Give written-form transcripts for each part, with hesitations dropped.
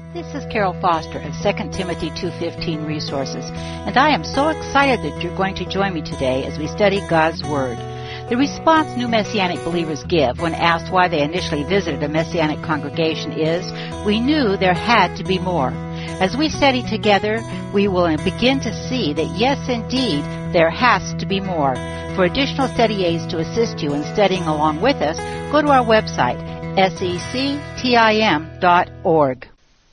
This is Carol Foster of 2 Timothy 2:15 Resources, and I am so excited that you're going to join me today as we study God's Word. The response new Messianic believers give when asked why they initially visited a Messianic congregation is, "We knew there had to be more." As we study together, we will begin to see that yes, indeed, there has to be more. For additional study aids to assist you in studying along with us, go to our website, sectim.org.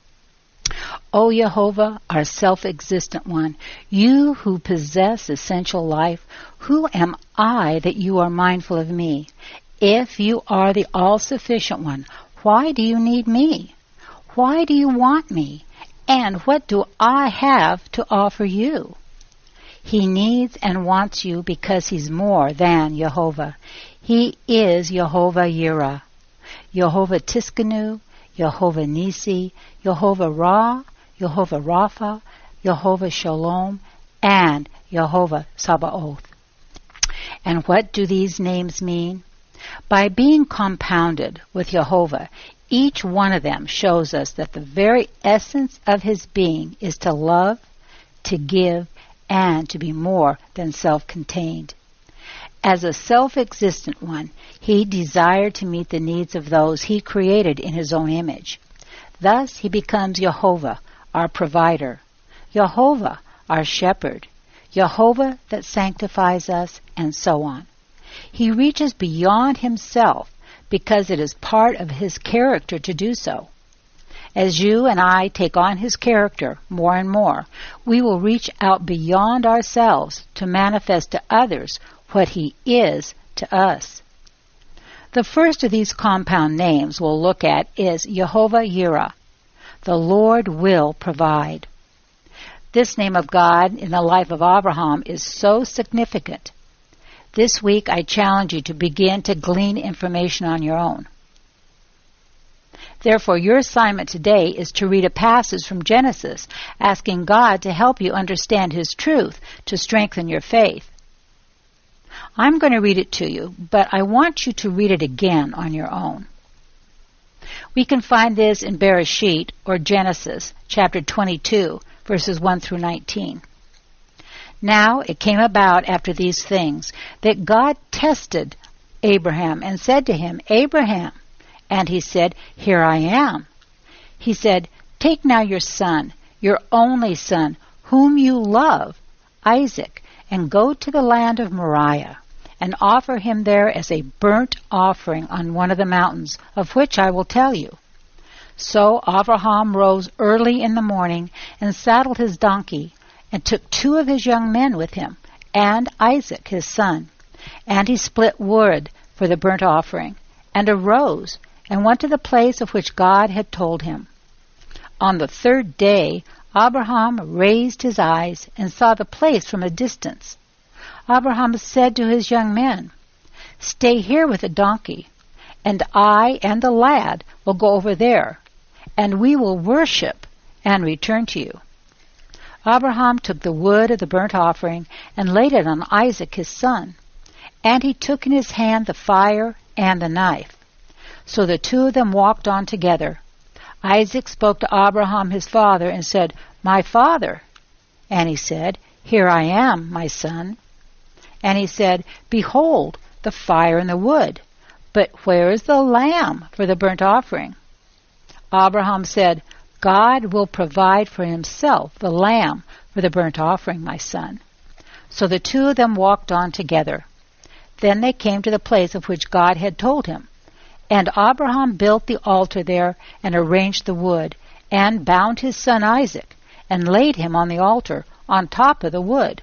O Jehovah, our self-existent one, you who possess essential life, who am I that you are mindful of me? If you are the all-sufficient one, why do you need me? Why do you want me? And what do I have to offer you? He needs and wants you because he's more than Jehovah. He is Jehovah Yireh, Jehovah Tiskanu, Jehovah Nisi, Jehovah Ra, Jehovah Rapha, Jehovah Shalom, and Jehovah Sabaoth. And what do these names mean? By being compounded with Jehovah, each one of them shows us that the very essence of his being is to love, to give, and to be more than self-contained. As a self-existent one, he desired to meet the needs of those he created in his own image. Thus he becomes Jehovah, our provider, Jehovah, our shepherd, Jehovah that sanctifies us, and so on. He reaches beyond himself because it is part of his character to do so. As you and I take on his character more and more, we will reach out beyond ourselves to manifest to others what he is to us. The first of these compound names we'll look at is Jehovah Yireh. The Lord will provide. This name of God in the life of Abraham is so significant. This week I challenge you to begin to glean information on your own. Therefore, your assignment today is to read a passage from Genesis, asking God to help you understand his truth to strengthen your faith. I'm going to read it to you, but I want you to read it again on your own. We can find this in Bereshit, or Genesis, chapter 22, verses 1 through 19. Now it came about after these things that God tested Abraham and said to him, "Abraham." And he said, "Here I am." He said, "Take now your son, your only son, whom you love, Isaac, and go to the land of Moriah, and offer him there as a burnt offering on one of the mountains, of which I will tell you." So Abraham rose early in the morning and saddled his donkey, and took 2 of his young men with him, and Isaac his son. And he split wood for the burnt offering, and arose, and went to the place of which God had told him. On the 3rd day Abraham raised his eyes and saw the place from a distance. Abraham said to his young men, "Stay here with the donkey, and I and the lad will go over there, and we will worship and return to you." Abraham took the wood of the burnt offering and laid it on Isaac his son, and he took in his hand the fire and the knife. So the 2 of them walked on together. Isaac spoke to Abraham his father and said, "My father." And he said, "Here I am, my son." And he said, "Behold, the fire and the wood, but where is the lamb for the burnt offering?" Abraham said, "God will provide for himself the lamb for the burnt offering, my son." So the 2 of them walked on together. Then they came to the place of which God had told him. And Abraham built the altar there, and arranged the wood, and bound his son Isaac, and laid him on the altar, on top of the wood.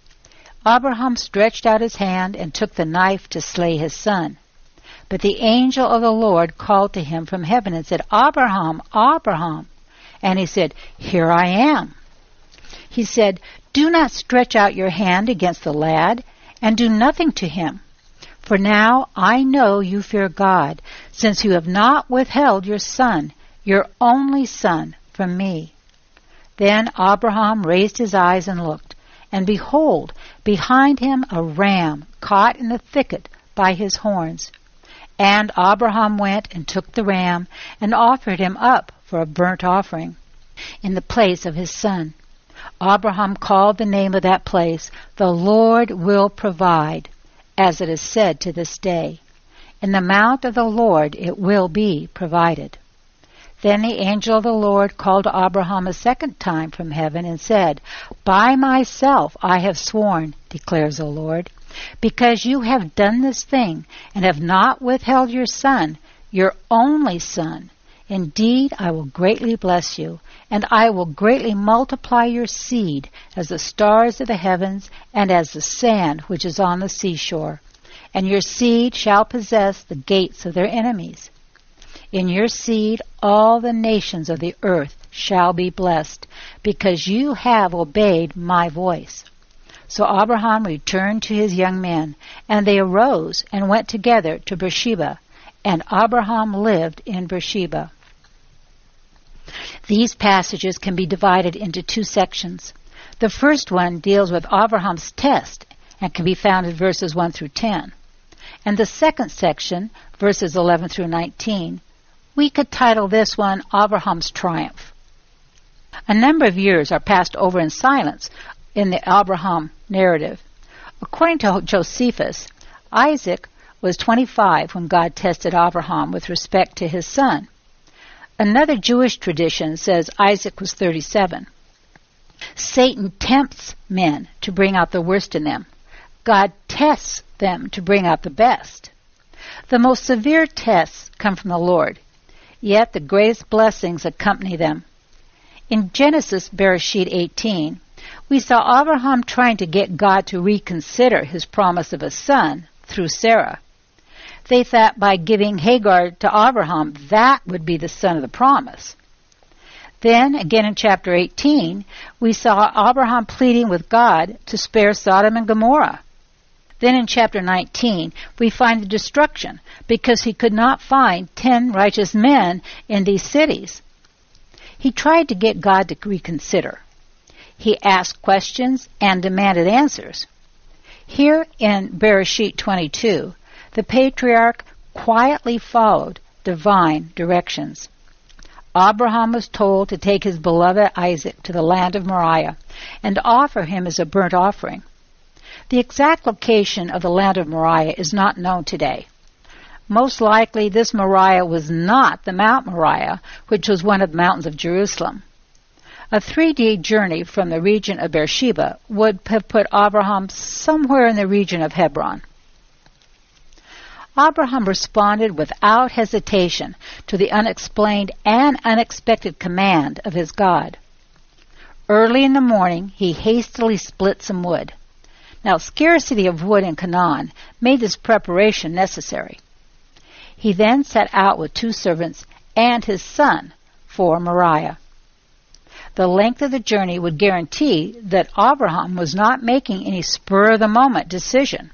Abraham stretched out his hand, and took the knife to slay his son. But the angel of the Lord called to him from heaven, and said, "Abraham, Abraham." And he said, "Here I am." He said, "Do not stretch out your hand against the lad, and do nothing to him. For now I know you fear God, since you have not withheld your son, your only son, from me." Then Abraham raised his eyes and looked, and behold, behind him a ram caught in the thicket by his horns. And Abraham went and took the ram, and offered him up for a burnt offering. in the place of his son. Abraham called the name of that place, "The Lord will provide," as it is said to this day. "In the mount of the Lord it will be provided." Then the angel of the Lord called to Abraham a second time from heaven and said, "By myself I have sworn, declares the Lord, because you have done this thing and have not withheld your son, your only son. Indeed, I will greatly bless you, and I will greatly multiply your seed as the stars of the heavens and as the sand which is on the seashore. And your seed shall possess the gates of their enemies. In your seed all the nations of the earth shall be blessed, because you have obeyed my voice." So Abraham returned to his young men, and they arose and went together to Beersheba, and Abraham lived in Beersheba. These passages can be divided into two sections. The first one deals with Abraham's test and can be found in verses 1 through 10. And the second section, verses 11 through 19, we could title this one Abraham's Triumph. A number of years are passed over in silence in the Abraham narrative. According to Josephus, Isaac was 25 when God tested Abraham with respect to his son. Another Jewish tradition says Isaac was 37. Satan tempts men to bring out the worst in them. God tests them to bring out the best. The most severe tests come from the Lord, yet the greatest blessings accompany them. In Genesis, Bereshit 18, we saw Abraham trying to get God to reconsider his promise of a son through Sarah. They thought by giving Hagar to Abraham, that would be the son of the promise. Then, again in chapter 18, we saw Abraham pleading with God to spare Sodom and Gomorrah. Then in chapter 19, we find the destruction because he could not find 10 righteous men in these cities. He tried to get God to reconsider. He asked questions and demanded answers. Here in Bereshit 22, the patriarch quietly followed divine directions. Abraham was told to take his beloved Isaac to the land of Moriah and offer him as a burnt offering. The exact location of the land of Moriah is not known today. Most likely this Moriah was not the Mount Moriah, which was one of the mountains of Jerusalem. A 3-day journey from the region of Beersheba would have put Abraham somewhere in the region of Hebron. Abraham responded without hesitation to the unexplained and unexpected command of his God. Early in the morning, he hastily split some wood. Now, scarcity of wood in Canaan made this preparation necessary. He then set out with 2 servants and his son for Moriah. The length of the journey would guarantee that Abraham was not making any spur-of-the-moment decision.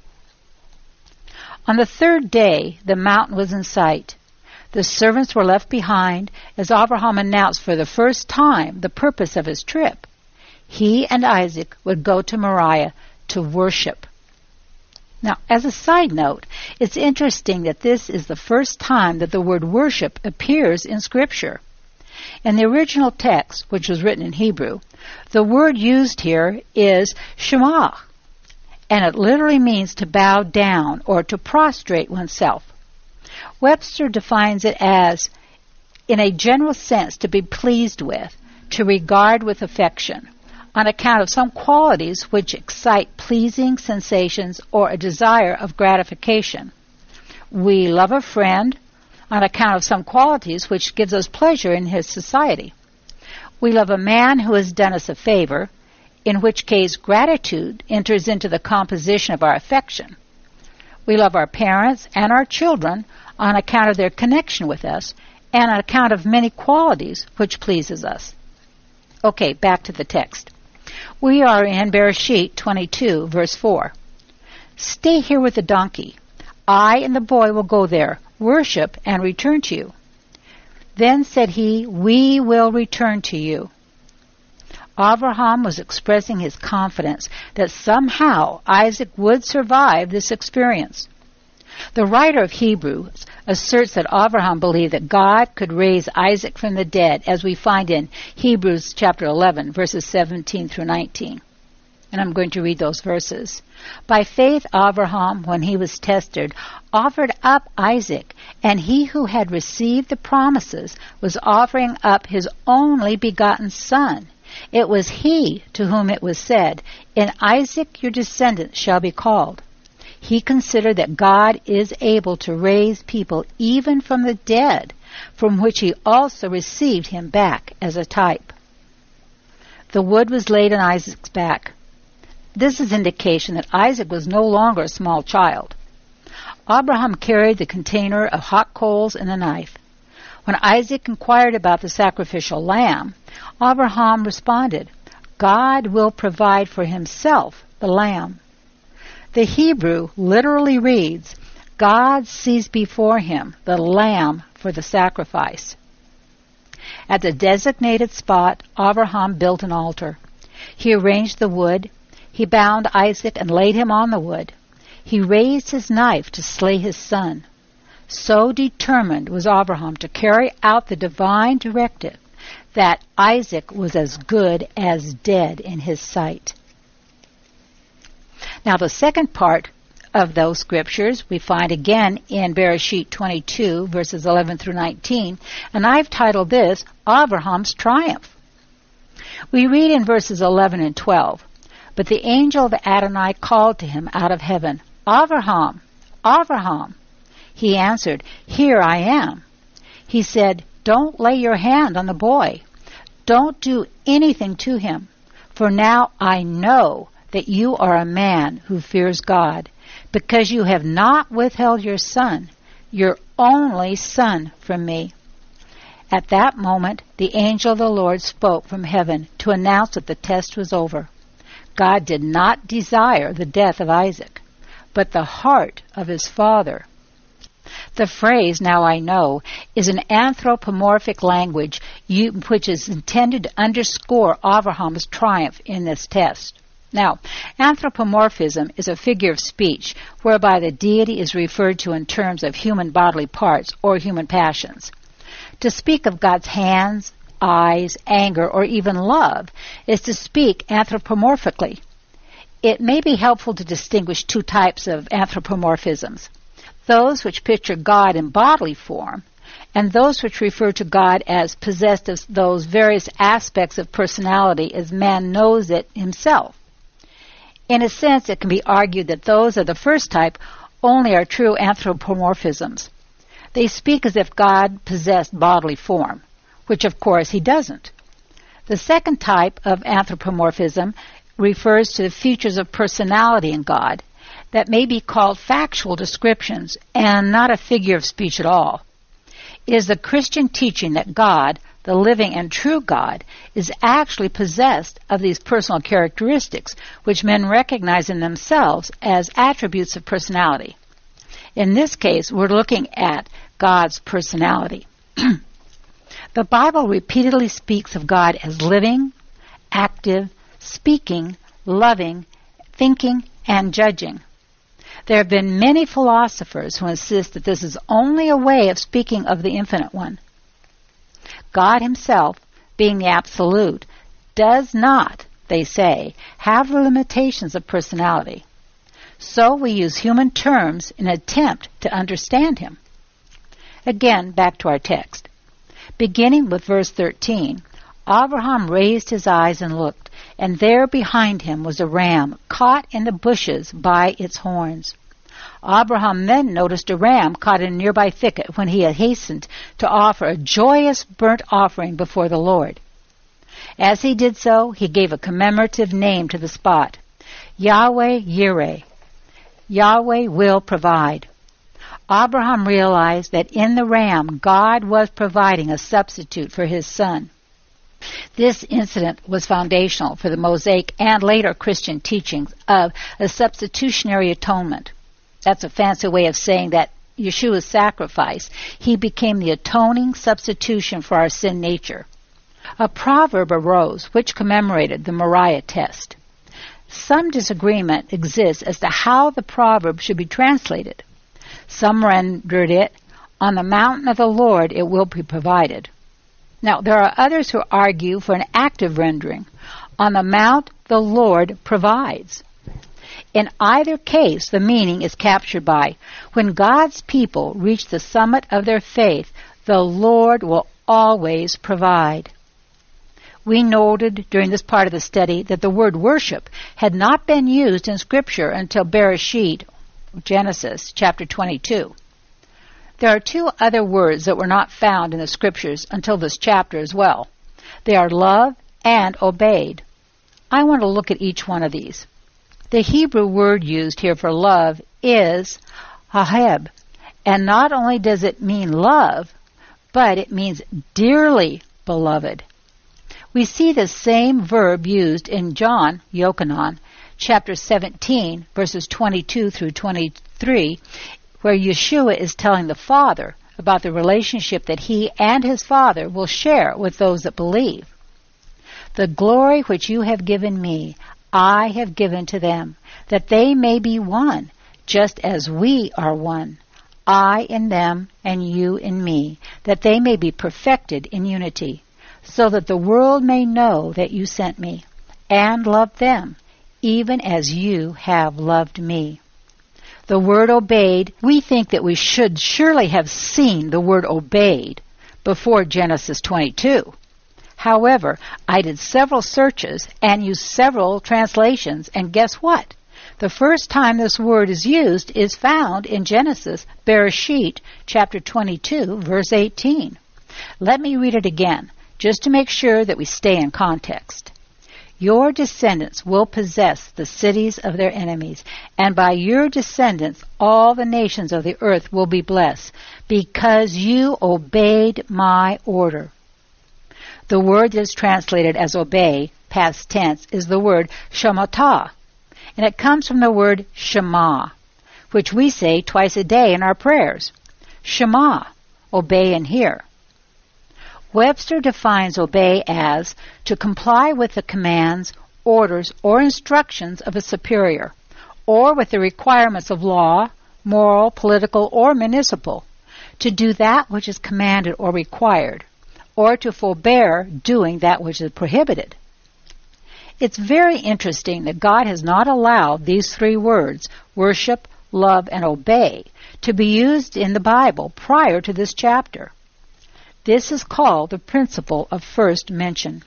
On the 3rd day, the mountain was in sight. The servants were left behind as Abraham announced for the first time the purpose of his trip. He and Isaac would go to Moriah to worship. Now, as a side note, it's interesting that this is the first time that the word worship appears in Scripture. In the original text, which was written in Hebrew, the word used here is shema, and it literally means to bow down or to prostrate oneself. Webster defines it as, in a general sense, to be pleased with, to regard with affection, on account of some qualities which excite pleasing sensations or a desire of gratification. We love a friend on account of some qualities which gives us pleasure in his society. We love a man who has done us a favor, in which case gratitude enters into the composition of our affection. We love our parents and our children on account of their connection with us and on account of many qualities which pleases us. Okay, back to the text. We are in Bereshit 22, verse 4. "Stay here with the donkey. I and the boy will go there, worship, and return to you." Then said he, "We will return to you." Abraham was expressing his confidence that somehow Isaac would survive this experience. The writer of Hebrews asserts that Abraham believed that God could raise Isaac from the dead, as we find in Hebrews chapter 11, verses 17 through 19. And I'm going to read those verses. By faith, Abraham, when he was tested, offered up Isaac, and he who had received the promises was offering up his only begotten son. It was he to whom it was said, "In Isaac your descendants shall be called." He considered that God is able to raise people even from the dead, from which he also received him back as a type. The wood was laid on Isaac's back. This is indication that Isaac was no longer a small child. Abraham carried the container of hot coals and a knife. When Isaac inquired about the sacrificial lamb, Abraham responded, "God will provide for himself the lamb." The Hebrew literally reads, "God sees before him the lamb for the sacrifice." At the designated spot, Abraham built an altar. He arranged the wood. He bound Isaac and laid him on the wood. He raised his knife to slay his son. So determined was Abraham to carry out the divine directive that Isaac was as good as dead in his sight. Now, the second part of those scriptures we find again in Bereshit 22, verses 11 through 19, and I've titled this, Abraham's Triumph. We read in verses 11 and 12, "But the angel of Adonai called to him out of heaven, 'Abraham, Abraham.' He answered, 'Here I am.' He said, 'Don't lay your hand on the boy. Don't do anything to him, for now I know that you are a man who fears God, because you have not withheld your son, your only son, from me.' At that moment, the angel of the Lord spoke from heaven to announce that the test was over. God did not desire the death of Isaac, but the heart of his father. The phrase, 'now I know,' is an anthropomorphic language which is intended to underscore Abraham's triumph in this test. Now, anthropomorphism is a figure of speech whereby the deity is referred to in terms of human bodily parts or human passions. To speak of God's hands, eyes, anger, or even love is to speak anthropomorphically. It may be helpful to distinguish two types of anthropomorphisms: those which picture God in bodily form, and those which refer to God as possessed of those various aspects of personality as man knows it himself. In a sense, it can be argued that those of the first type only are true anthropomorphisms. They speak as if God possessed bodily form, which of course he doesn't. The second type of anthropomorphism refers to the features of personality in God that may be called factual descriptions and not a figure of speech at all. It is the Christian teaching that God, the living and true God, is actually possessed of these personal characteristics which men recognize in themselves as attributes of personality. In this case, we're looking at God's personality. The Bible repeatedly speaks of God as living, active, speaking, loving, thinking, and judging. There have been many philosophers who insist that this is only a way of speaking of the Infinite One. God himself, being the Absolute, does not, they say, have the limitations of personality. So we use human terms in an attempt to understand him. Again, back to our text. Beginning with verse 13, Abraham raised his eyes and looked, and there behind him was a ram caught in the bushes by its horns. Abraham then noticed a ram caught in a nearby thicket when he had hastened to offer a joyous burnt offering before the Lord. As he did so, he gave a commemorative name to the spot, Yahweh Yireh. Yahweh will provide. Abraham realized that in the ram, God was providing a substitute for his son. This incident was foundational for the Mosaic and later Christian teachings of a substitutionary atonement. That's a fancy way of saying that Yeshua's sacrifice, he became the atoning substitution for our sin nature. A proverb arose which commemorated the Moriah test. Some disagreement exists as to how the proverb should be translated. Some rendered it, on the mountain of the Lord it will be provided. Now, there are others who argue for an active rendering. On the mount the Lord provides. In either case, the meaning is captured by, when God's people reach the summit of their faith, the Lord will always provide. We noted during this part of the study that the word worship had not been used in Scripture until Bereshit, Genesis, chapter 22. There are two other words that were not found in the Scriptures until this chapter as well. They are love and obeyed. I want to look at each one of these. The Hebrew word used here for love is aheb, and not only does it mean love, but it means dearly beloved. We see the same verb used in John, Yochanan, chapter 17, verses 22 through 23, where Yeshua is telling the Father about the relationship that he and his Father will share with those that believe. The glory which you have given me, I have given to them, that they may be one, just as we are one. I in them, and you in me, that they may be perfected in unity, so that the world may know that you sent me, and loved them, even as you have loved me. The word obeyed, we think that we should surely have seen the word obeyed before Genesis 22. However, I did several searches and used several translations, and guess what? The first time this word is used is found in Genesis, Bereshit, chapter 22, verse 18. Let me read it again, just to make sure that we stay in context. Your descendants will possess the cities of their enemies, and by your descendants all the nations of the earth will be blessed, because you obeyed my order. The word that is translated as obey, past tense, is the word shamatah, and it comes from the word shema, which we say twice a day in our prayers. Shema, obey and hear. Webster defines obey as to comply with the commands, orders, or instructions of a superior, or with the requirements of law, moral, political, or municipal, to do that which is commanded or required, or to forbear doing that which is prohibited. It's very interesting that God has not allowed these three words, worship, love, and obey, to be used in the Bible prior to this chapter. This is called the principle of first mention.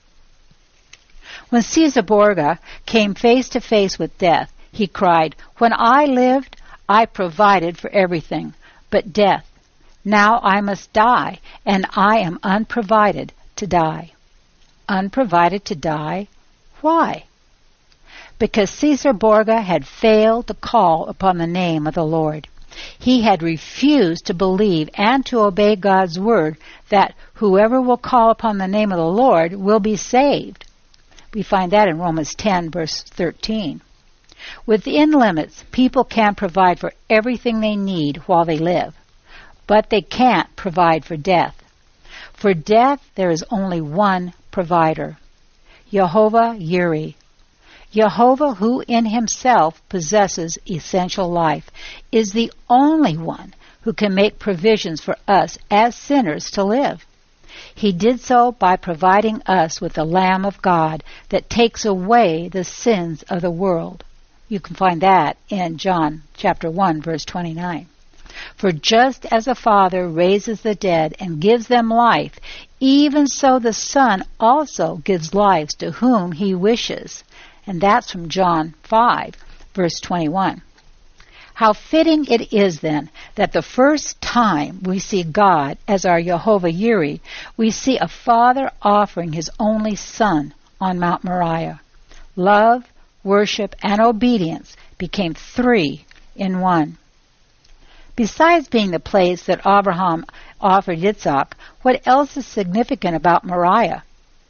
When Caesar Borgia came face to face with death, he cried, "When I lived, I provided for everything, but death. Now I must die, and I am unprovided to die." Unprovided to die? Why? Because Caesar Borgia had failed to call upon the name of the Lord. He had refused to believe and to obey God's word that whoever will call upon the name of the Lord will be saved. We find that in Romans 10, verse 13. Within limits, people can provide for everything they need while they live, but they can't provide for death. For death, there is only one provider, Jehovah Yireh. Jehovah, who in himself possesses essential life, is the only one who can make provisions for us as sinners to live. He did so by providing us with the Lamb of God that takes away the sins of the world. You can find that in John chapter 1, verse 29. For just as a Father raises the dead and gives them life, even so the Son also gives life to whom he wishes. And that's from John 5, verse 21. How fitting it is, then, that the first time we see God as our Jehovah Yireh, we see a Father offering his only Son on Mount Moriah. Love, worship, and obedience became three in one. Besides being the place that Abraham offered Yitzhak, what else is significant about Moriah?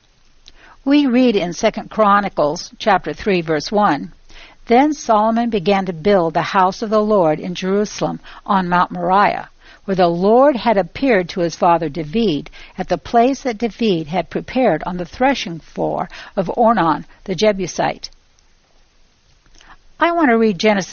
We read in 2 Chronicles chapter 3, verse 1, "Then Solomon began to build the house of the Lord in Jerusalem on Mount Moriah, where the Lord had appeared to his father David, at the place that David had prepared on the threshing floor of Ornan the Jebusite." I want to read Genesis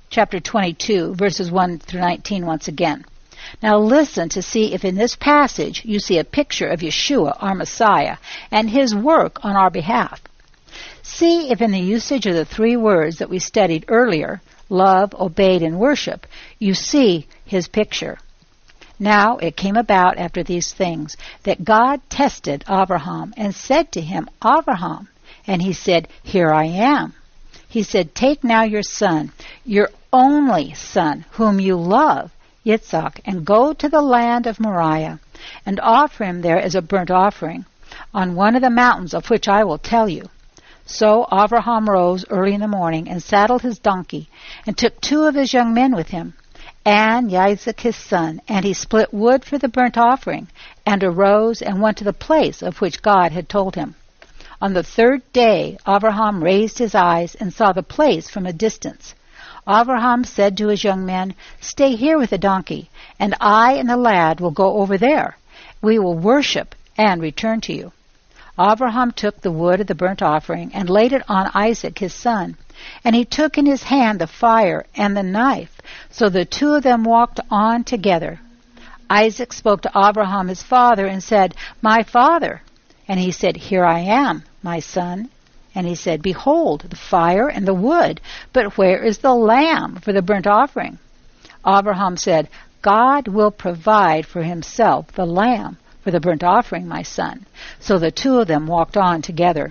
chapter 22, verses 1 through 19 once again. Now listen to see if in this passage you see a picture of Yeshua, our Messiah, and his work on our behalf. See if in the usage of the three words that we studied earlier, love, obeyed, and worship, you see his picture. Now it came about after these things that God tested Abraham and said to him, Abraham, and he said, Here I am. He said, Take now your son, your only son, whom you love, Yitzhak, and go to the land of Moriah, and offer him there as a burnt offering, on one of the mountains of which I will tell you. So Abraham rose early in the morning, and saddled his donkey, and took 2 of his young men with him, and Isaac his son, and he split wood for the burnt offering, and arose and went to the place of which God had told him. On the 3rd day Abraham raised his eyes and saw the place from a distance. Abraham said to his young men, Stay here with the donkey, and I and the lad will go over there. We will worship and return to you. Abraham took the wood of the burnt offering and laid it on Isaac his son, and he took in his hand the fire and the knife. So the 2 of them walked on together. Isaac spoke to Abraham his father and said, My father. And he said, Here I am, my son. And he said, Behold, the fire and the wood, but where is the lamb for the burnt offering? Abraham said, God will provide for himself the lamb for the burnt offering, my son. So the 2 of them walked on together.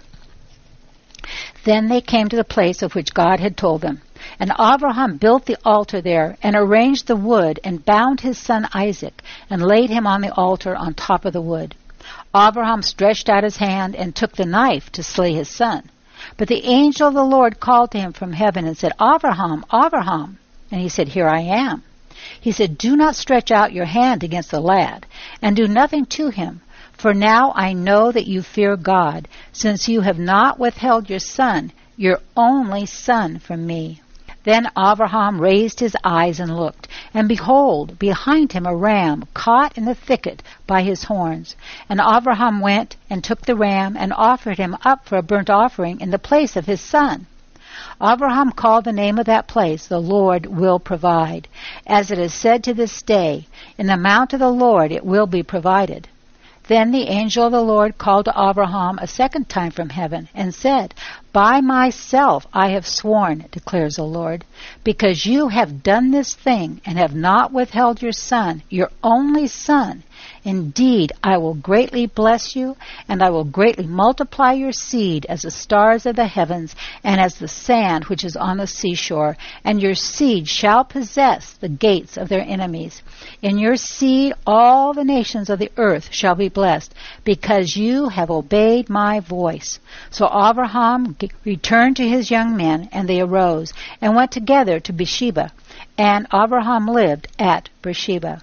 Then they came to the place of which God had told them. And Abraham built the altar there, and arranged the wood, and bound his son Isaac, and laid him on the altar on top of the wood. Abraham stretched out his hand, and took the knife to slay his son. But the angel of the Lord called to him from heaven, and said, Abraham, Abraham. And he said, Here I am. He said, Do not stretch out your hand against the lad, and do nothing to him. For now I know that you fear God, since you have not withheld your son, your only son, from me. Then Abraham raised his eyes and looked, and behold, behind him a ram caught in the thicket by his horns. And Abraham went and took the ram and offered him up for a burnt offering in the place of his son. Abraham called the name of that place, The Lord Will Provide. As it is said to this day, In the mount of the Lord it will be provided. Then the angel of the Lord called to Abraham a second time from heaven, and said, By myself I have sworn, declares the Lord, because you have done this thing, and have not withheld your son, your only son. Indeed, I will greatly bless you, and I will greatly multiply your seed as the stars of the heavens, and as the sand which is on the seashore, and your seed shall possess the gates of their enemies. In your seed all the nations of the earth shall be blessed, because you have obeyed my voice. So Abraham returned to his young men, and they arose, and went together to Beersheba, and Abraham lived at Beersheba.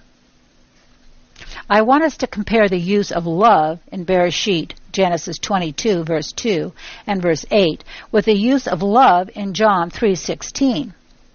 I want us to compare the use of love in Bereshit, Genesis 22, verse 2 and verse 8, with the use of love in John 3:16.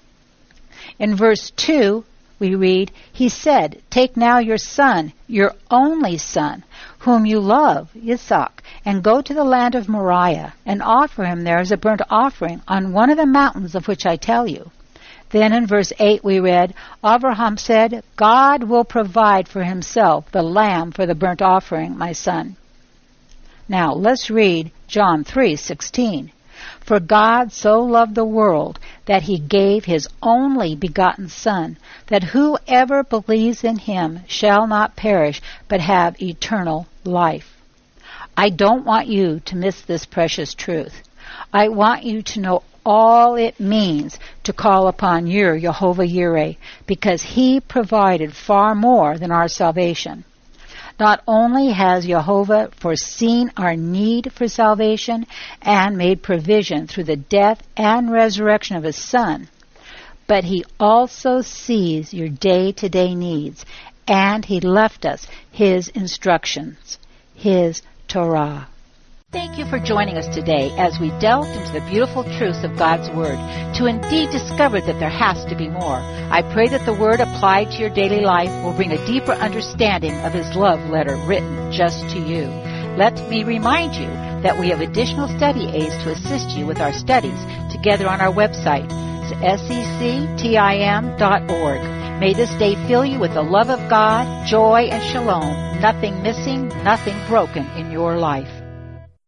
In verse 2, we read, He said, Take now your son, your only son, whom you love, Yitzhak, and go to the land of Moriah, and offer him there as a burnt offering on one of the mountains of which I tell you. Then in verse 8 we read, Abraham said, God will provide for himself the lamb for the burnt offering, my son. Now let's read John 3:16. For God so loved the world that he gave his only begotten Son, that whoever believes in him shall not perish, but have eternal life. I don't want you to miss this precious truth. I want you to know all it means to call upon your Yehovah Yireh, because he provided far more than our salvation. Not only has Yehovah foreseen our need for salvation and made provision through the death and resurrection of his Son, but he also sees your day-to-day needs, and he left us his instructions, his Torah. Thank you for joining us today as we delved into the beautiful truths of God's Word to indeed discover that there has to be more. I pray that the Word applied to your daily life will bring a deeper understanding of His love letter written just to you. Let me remind you that we have additional study aids to assist you with our studies together on our website. That's sectim.org. May this day fill you with the love of God, joy, and shalom. Nothing missing, nothing broken in your life.